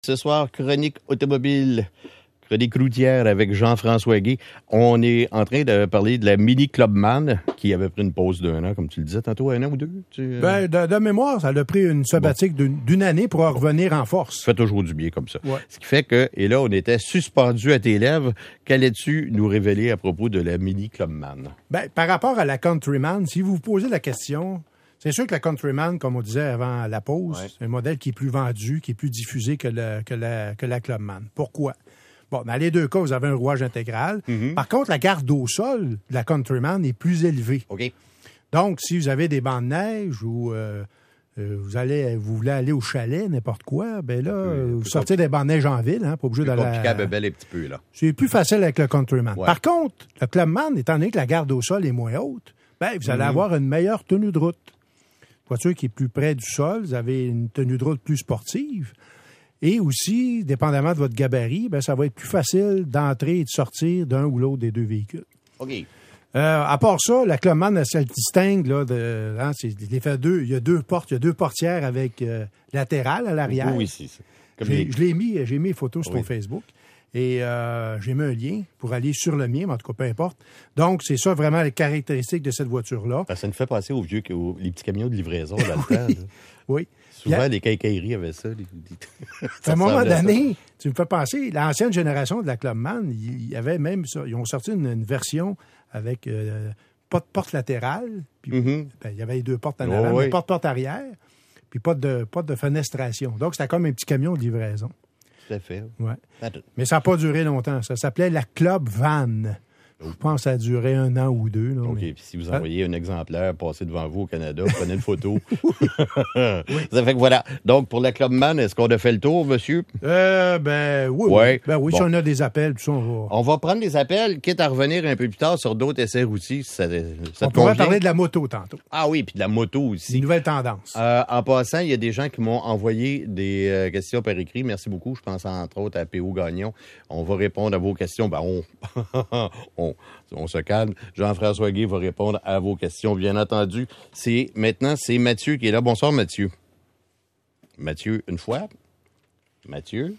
Ce soir, chronique automobile, chronique routière avec Jean-François Guay. On est en train de parler de la Mini Clubman qui avait pris une pause d'un an, comme tu le disais tantôt, un an ou deux. De mémoire, ça a pris une sabbatique d'une année pour en revenir en force. Ça fait toujours du bien comme ça. Ouais. Ce qui fait que, et là, on était suspendu à tes lèvres. Qu'allais-tu nous révéler à propos de la Mini Clubman? Par rapport à la Countryman, si vous vous posez la question... C'est sûr que la Countryman, comme on disait avant la pause, c'est un modèle qui est plus vendu, qui est plus diffusé que la Clubman. Pourquoi? Bon, dans les deux cas, vous avez un rouage intégral. Mm-hmm. Par contre, la garde au sol de la Countryman est plus élevée. OK. Donc, si vous avez des bancs de neige ou vous voulez aller au chalet, n'importe quoi, ben là, vous sortez des bancs de neige en ville, hein, pas obligé d'aller. C'est compliqué à bébel un petit peu, là. C'est plus facile avec le Countryman. Ouais. Par contre, le Clubman, étant donné que la garde au sol est moins haute, vous allez avoir une meilleure tenue de route. Voiture qui est plus près du sol, vous avez une tenue de route plus sportive. Et aussi, dépendamment de votre gabarit, ça va être plus facile d'entrer et de sortir d'un ou l'autre des deux véhicules. OK. À part ça, la Clubman, elle se distingue là, il y a deux portes, il y a deux portières avec latérales à l'arrière. Oui, c'est ça. J'ai mis les photos sur ton Facebook. Et j'ai mis un lien pour aller sur le mien, mais en tout cas, peu importe. Donc, c'est ça vraiment les caractéristiques de cette voiture-là. Ça nous fait penser aux les petits camions de livraison dans le temps. Là. Oui. Souvent, les quincailleries avaient ça. À un moment donné, tu me fais penser, l'ancienne génération de la Clubman, il y avait même ça. Ils ont sorti une version avec pas de porte latérale. Puis, il y avait les deux portes en avant, mais pas de porte arrière. Puis pas de fenestration. Donc, c'était comme un petit camion de livraison. Tout à fait. Ouais. Mais ça n'a pas duré longtemps. Ça s'appelait la Club Van. Je pense que ça a duré 1 an ou 2. Là, OK. mais... Puis si vous envoyez un exemplaire passer devant vous au Canada, prenez une photo. Oui. Ça fait que voilà. Donc, pour la Clubman, est-ce qu'on a fait le tour, monsieur? Oui. Ouais. Oui, si on a des appels, tout ça, on va prendre des appels, quitte à revenir un peu plus tard sur d'autres essais routiers. Ça on pourrait parler de la moto tantôt. Ah oui, puis de la moto aussi. Une nouvelle tendance. En passant, il y a des gens qui m'ont envoyé des questions par écrit. Merci beaucoup. Je pense entre autres à P.O. Gagnon. On va répondre à vos questions. On se calme. Jean-François Guay va répondre à vos questions, bien entendu. Maintenant, c'est Mathieu qui est là. Bonsoir, Mathieu. Mathieu, une fois. Mathieu.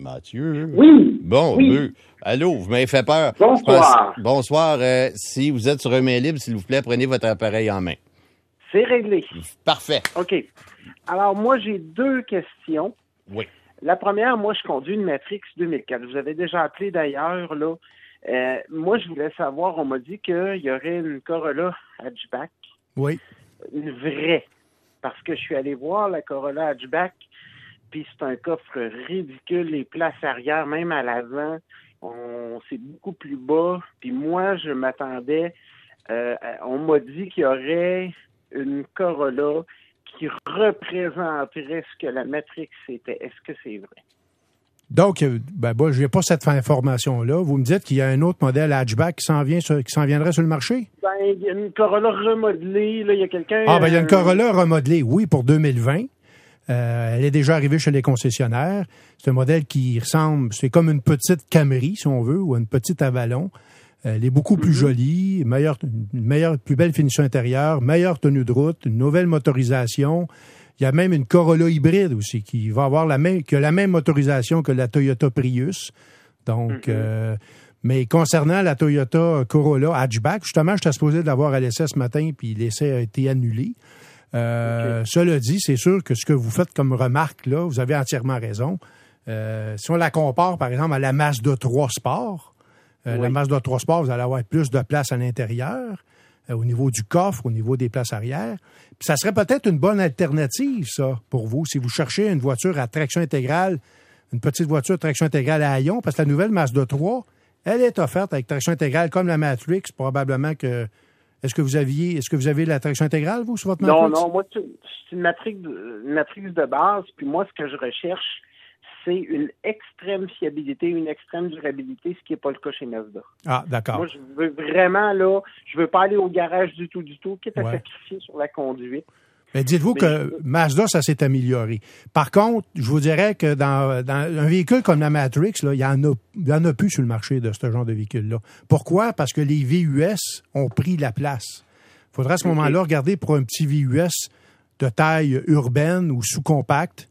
Oui. Bon, oui. Allô, vous m'avez fait peur. Bonsoir. Bonsoir. Si vous êtes sur un main libre, s'il vous plaît, prenez votre appareil en main. C'est réglé. Parfait. OK. Alors, moi, j'ai 2 questions. Oui. La première, moi, je conduis une Matrix 2004. Vous avez déjà appelé d'ailleurs, là. Moi, je voulais savoir, on m'a dit qu'il y aurait une Corolla hatchback. Oui. Une vraie. Parce que je suis allé voir la Corolla hatchback, puis c'est un coffre ridicule. Les places arrière, même à l'avant, c'est beaucoup plus bas. Puis moi, je m'attendais... on m'a dit qu'il y aurait une Corolla qui représenterait ce que la Matrix était. Est-ce que c'est vrai? Donc, je n'ai pas cette information-là. Vous me dites qu'il y a un autre modèle hatchback qui s'en viendrait sur le marché? Il y a une Corolla remodelée. Là, il y a quelqu'un... il y a une Corolla remodelée, oui, pour 2020. Elle est déjà arrivée chez les concessionnaires. C'est un modèle qui ressemble... C'est comme une petite Camry, si on veut, ou une petite Avalon. Elle est beaucoup plus jolie, plus belle finition intérieure, meilleure tenue de route, une nouvelle motorisation. Il y a même une Corolla hybride aussi qui va avoir la même motorisation que la Toyota Prius. Donc, mais concernant la Toyota Corolla hatchback, justement, j'étais supposé de l'avoir à l'essai ce matin, puis l'essai a été annulé. Cela dit, c'est sûr que ce que vous faites comme remarque, là, vous avez entièrement raison. Si on la compare, par exemple, à la Mazda 3 Sport, la Mazda 3 Sport, vous allez avoir plus de place à l'intérieur, au niveau du coffre, au niveau des places arrière. Puis ça serait peut-être une bonne alternative, ça, pour vous, si vous cherchez une voiture à traction intégrale, une petite voiture de traction intégrale à haillons, parce que la nouvelle Mazda 3, elle est offerte avec traction intégrale comme la Matrix, probablement que... Est-ce que vous avez la traction intégrale, vous, sur votre Matrix? Non, moi, c'est une Matrix de base, puis moi, ce que je recherche, c'est une extrême fiabilité, une extrême durabilité, ce qui n'est pas le cas chez Mazda. Ah, d'accord. Moi, je veux vraiment, là, je veux pas aller au garage du tout, quitte à sacrifier sur la conduite. Mais dites-vous que Mazda, ça s'est amélioré. Par contre, je vous dirais que dans un véhicule comme la Matrix, là, il y en a plus sur le marché de ce genre de véhicule-là. Pourquoi? Parce que les VUS ont pris la place. Il faudra à ce moment-là regarder pour un petit VUS de taille urbaine ou sous-compact.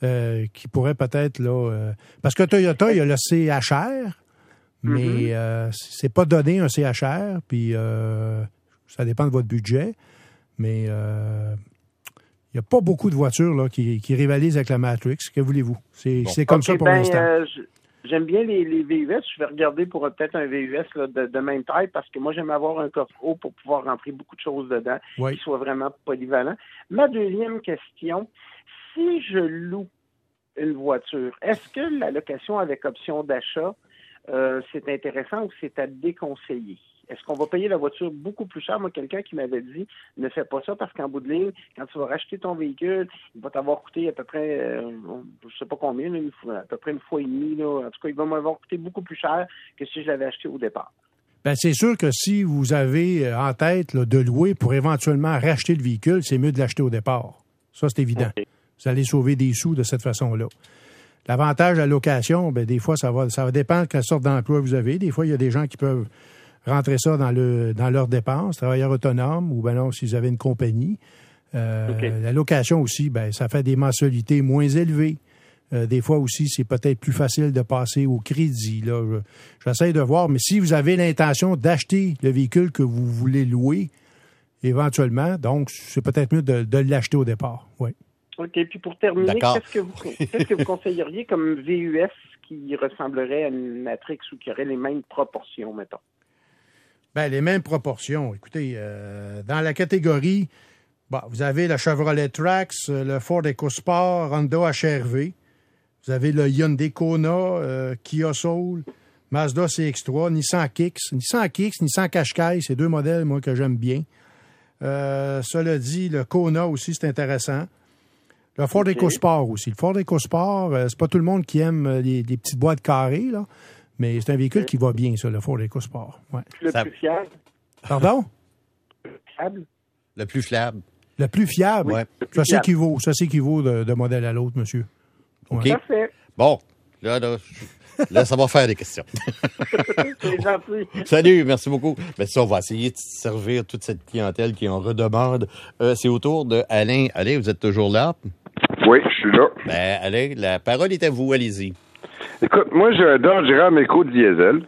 qui pourrait peut-être, là... parce que Toyota, il y a le CHR, mais c'est pas donné un CHR, puis ça dépend de votre budget, mais il n'y a pas beaucoup de voitures là, qui rivalisent avec la Matrix. Que voulez-vous? C'est comme ça pour l'instant. J'aime bien les VUS. Je vais regarder pour peut-être un VUS là, de même taille parce que moi, j'aime avoir un coffre haut pour pouvoir rentrer beaucoup de choses dedans qui soit vraiment polyvalent. Ma deuxième question, si je loue une voiture, est-ce que la location avec option d'achat, c'est intéressant ou c'est à déconseiller? Est-ce qu'on va payer la voiture beaucoup plus cher? Moi, quelqu'un qui m'avait dit, ne fais pas ça parce qu'en bout de ligne, quand tu vas racheter ton véhicule, il va t'avoir coûté à peu près, je sais pas combien, là, à peu près une fois et demie. Là. En tout cas, il va m'avoir coûté beaucoup plus cher que si je l'avais acheté au départ. Ben, c'est sûr que si vous avez en tête là, de louer pour éventuellement racheter le véhicule, c'est mieux de l'acheter au départ. Ça, c'est évident. Okay. Vous allez sauver des sous de cette façon-là. L'avantage de la location, ben, des fois, ça va dépendre de quelle sorte d'emploi vous avez. Des fois, il y a des gens qui peuvent rentrer ça dans leurs dépenses, travailleurs autonomes, ou ben non, si vous avez une compagnie. La location aussi, ben ça fait des mensualités moins élevées. Des fois aussi, c'est peut-être plus facile de passer au crédit. Là, j'essaie de voir, mais si vous avez l'intention d'acheter le véhicule que vous voulez louer, éventuellement, donc c'est peut-être mieux de l'acheter au départ. Oui. OK. Puis pour terminer, qu'est-ce que vous conseilleriez comme VUS qui ressemblerait à une Matrix ou qui aurait les mêmes proportions, mettons? Ben, les mêmes proportions. Écoutez, dans la catégorie, vous avez la Chevrolet Trax, le Ford EcoSport, Honda HR-V. Vous avez le Hyundai Kona, Kia Soul, Mazda CX-3, Nissan Kicks, Nissan Qashqai, c'est deux modèles, moi, que j'aime bien. Cela dit, le Kona aussi, c'est intéressant. Le Ford EcoSport aussi. Le Ford EcoSport, c'est pas tout le monde qui aime les petites boîtes carrées, là. Mais c'est un véhicule qui va bien, ça, le Ford EcoSport. Ouais. Le plus fiable. Pardon? Le plus fiable. Le plus fiable? Oui. Ça s'équivaut de modèle à l'autre, monsieur. OK. Parfait. Bon, là, ça va faire des questions. C'est gentil. Salut, merci beaucoup. Ben, ça, on va essayer de servir toute cette clientèle qui en redemande. C'est au tour de Alain. Alain, vous êtes toujours là? Oui, je suis là. Ben, Alain, la parole est à vous. Allez-y. Écoute, moi, j'ai un Dodge Ram Eco Diesel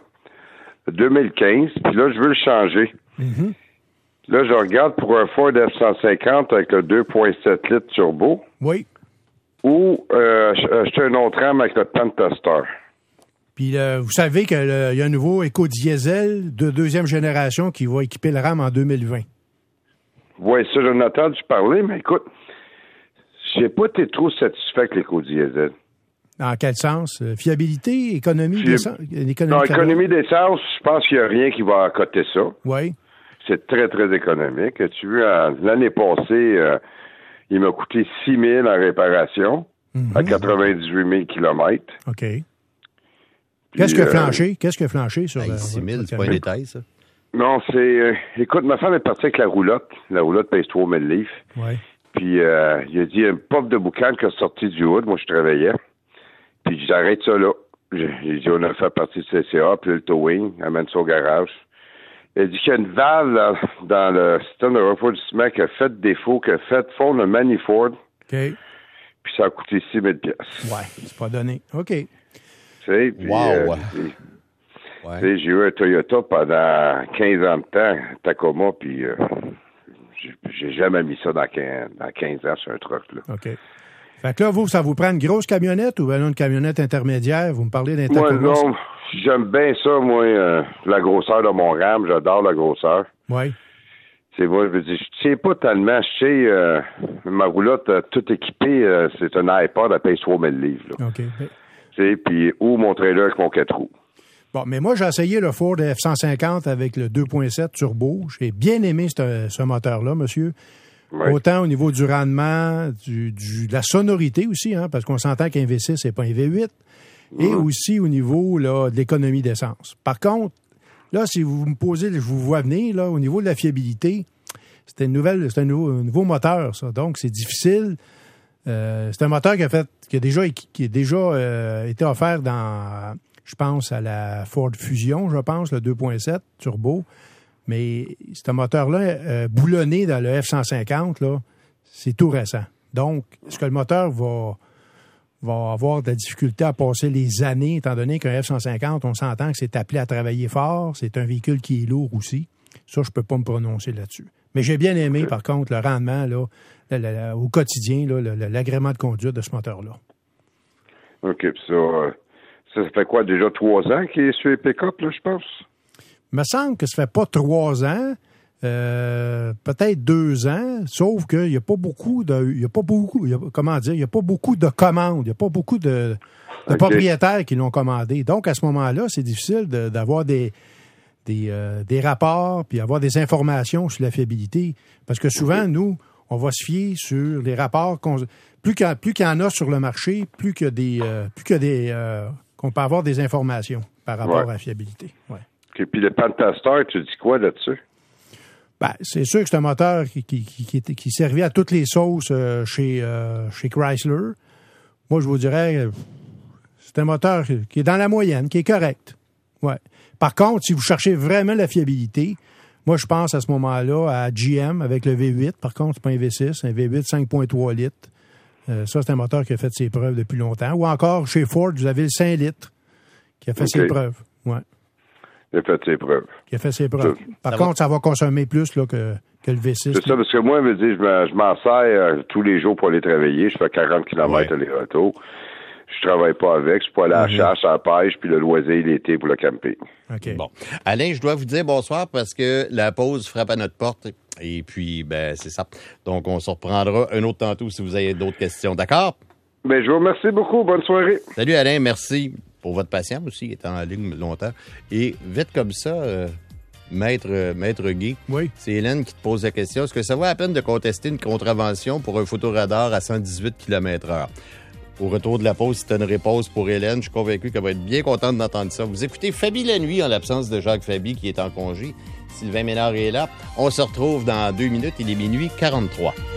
2015, puis là, je veux le changer. Mm-hmm. Là, je regarde pour un Ford F-150 avec le 2.7 litres turbo. Oui. Ou acheter un autre Ram avec le Pentastar. Puis, vous savez qu'il y a un nouveau Eco Diesel de deuxième génération qui va équiper le Ram en 2020. Oui, ça, j'en ai entendu parler, mais écoute, j'ai pas été trop satisfait avec l'Eco Diesel. Dans quel sens? Fiabilité, économie d'essence? Non, économie d'essence, je pense qu'il n'y a rien qui va accoter ça. Oui. C'est très, très économique. Tu vois, l'année passée, il m'a coûté 6 000 en réparation à 98 000 km. OK. Qu'est-ce que flanché sur 6 000, c'est pas un détail, ça? Non, c'est... écoute, ma femme est partie avec la roulotte. La roulotte pèse 3 000 livres. Oui. Puis, il a dit, un pop de boucan qui a sorti du hood. Moi, je travaillais. Puis j'arrête ça là. J'ai dit, on a fait partie du CCA, puis le towing, amène ça au garage. Il a dit qu'il y a une valve dans le système de refroidissement qui a fait défaut, qui a fait fondre le manifold. OK. Puis ça a coûté 6 000 $. Ouais, c'est pas donné. OK. Tu sais, puis... Wow! Tu sais, j'ai eu un Toyota pendant 15 ans de temps, Tacoma, puis j'ai jamais mis ça dans 15 ans sur un truck, là. OK. Fait que là, ça vous prend une grosse camionnette ou une camionnette intermédiaire? Vous me parlez d'un Tacoma? Moi, non. J'aime bien ça, moi, la grosseur de mon Ram. J'adore la grosseur. Oui. C'est moi, je veux dire, je tiens pas tellement. Je sais, ma roulotte, tout équipée, c'est un iPod, elle pèse 3 000 livres. Là. OK. Tu sais, puis ou mon trailer avec mon 4 roues. Bon, mais moi, j'ai essayé le Ford F-150 avec le 2.7 turbo. J'ai bien aimé ce moteur-là, monsieur. Oui. Autant au niveau du rendement, de la sonorité aussi, hein, parce qu'on s'entend qu'un V6, c'est pas un V8, et aussi au niveau là, de l'économie d'essence. Par contre, là, si vous me posez, je vous vois venir, là, au niveau de la fiabilité, c'est un nouveau moteur, ça. Donc, c'est difficile. C'est un moteur qui a déjà été offert dans, je pense, à la Ford Fusion, je pense, le 2.7 turbo. Mais ce moteur-là, boulonné dans le F-150, là, c'est tout récent. Donc, est-ce que le moteur va avoir de la difficulté à passer les années, étant donné qu'un F-150, on s'entend que c'est appelé à travailler fort. C'est un véhicule qui est lourd aussi. Ça, je peux pas me prononcer là-dessus. Mais j'ai bien aimé, par contre, le rendement là, au quotidien, là, l'agrément de conduite de ce moteur-là. OK, puis ça fait quoi, déjà 3 ans qu'il est sur les pick-up, là, je pense? Il me semble que ça fait pas 3 ans, peut-être 2 ans, sauf qu'il n'y a pas beaucoup de commandes, il n'y a pas beaucoup de propriétaires qui l'ont commandé. Donc, à ce moment-là, c'est difficile d'avoir des rapports puis avoir des informations sur la fiabilité. Parce que souvent, nous, on va se fier sur les rapports plus qu'il y en a sur le marché, plus qu'il y a qu'on peut avoir des informations par rapport à la fiabilité. Ouais. Okay. Puis le Pantaster, tu dis quoi là-dessus? Ben, c'est sûr que c'est un moteur qui servait à toutes les sauces chez Chrysler. Moi, je vous dirais, c'est un moteur qui est dans la moyenne, qui est correct. Ouais. Par contre, si vous cherchez vraiment la fiabilité, moi, je pense à ce moment-là à GM avec le V8. Par contre, c'est pas un V6, un V8 5.3 litres. Ça, c'est un moteur qui a fait ses preuves depuis longtemps. Ou encore, chez Ford, vous avez le 5 litres qui a fait ses preuves. Ouais. Il a fait ses preuves. Qui a fait ses preuves. Par contre, ça va consommer plus là, que le V6. C'est ça, parce que moi, je m'en sers tous les jours pour aller travailler. Je fais 40 km aller-retour. Je travaille pas avec. Je peux aller à la chasse, à la pêche, puis le loisir l'été pour le camping. Okay. Bon. Alain, je dois vous dire bonsoir parce que la pause frappe à notre porte. Et puis, c'est ça. Donc, on se reprendra un autre tantôt si vous avez d'autres questions. D'accord? Ben, je vous remercie beaucoup. Bonne soirée. Salut Alain, merci pour votre patience aussi, étant en ligne longtemps. Et vite comme ça, Maître Guy, c'est Hélène qui te pose la question. Est-ce que ça vaut la peine de contester une contravention pour un photoradar à 118 km/h? Au retour de la pause, c'est une réponse pour Hélène. Je suis convaincu qu'elle va être bien contente d'entendre ça. Vous écoutez Fabi la nuit en l'absence de Jacques Fabi qui est en congé. Sylvain Ménard est là. On se retrouve dans 2 minutes. Il est minuit 43.